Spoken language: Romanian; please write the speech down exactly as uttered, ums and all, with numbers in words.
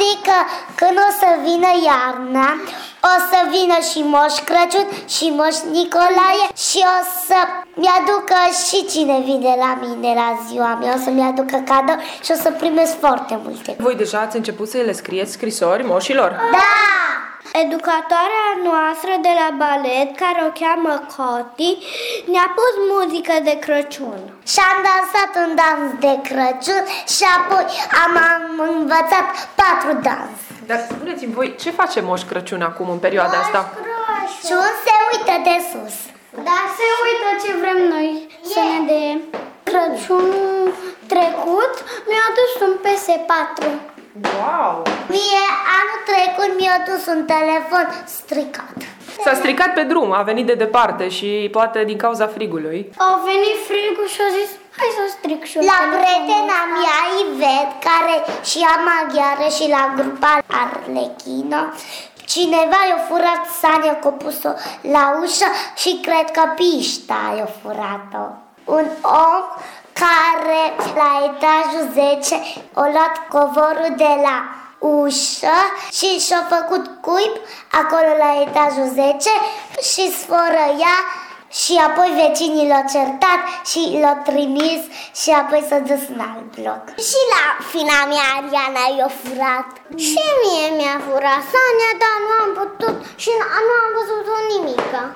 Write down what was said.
știi că când o să vină iarna, o să vină și Moș Crăciun și Moș Nicolae și o să mi-aducă și cine vine la mine la ziua mea, o să-mi aducă cadou și o să primesc foarte multe. Voi deja ați început să le scrieți scrisori moșilor? Da! Educatoarea noastră de la balet, care o cheamă Coti, ne-a pus muzică de Crăciun. Și am dansat un dans de Crăciun și apoi am, am învățat patru dans. Dar spuneți-mi voi, ce face Moș Crăciun acum în perioada asta? Crăciun se uită de sus. Dar se uită ce vrem noi să ne dea. Crăciunul trecut mi-a adus un P S patru. Wow! Mie anul trecut mi-a dus un telefon stricat. S-a stricat pe drum, a venit de departe și poate din cauza frigului. Au venit frigul și a zis, hai să stric și La prietena mea, Ivet, care și ea maghiară și la grupa Arlechino, cineva i-a furat Sania, că a pus-o la ușă și cred că Pișta i-a furat-o. Un om care la etajul zece a luat covorul de la ușă și și-a făcut cuib acolo la etajul zece și sfărăia și apoi vecinii l-au certat și l-au trimis și apoi s-a dus în alt bloc. Și la fina mea, Ariana, i-a furat. Și mie mi-a furat Sania, dar nu am putut și nu am văzut-o nimica.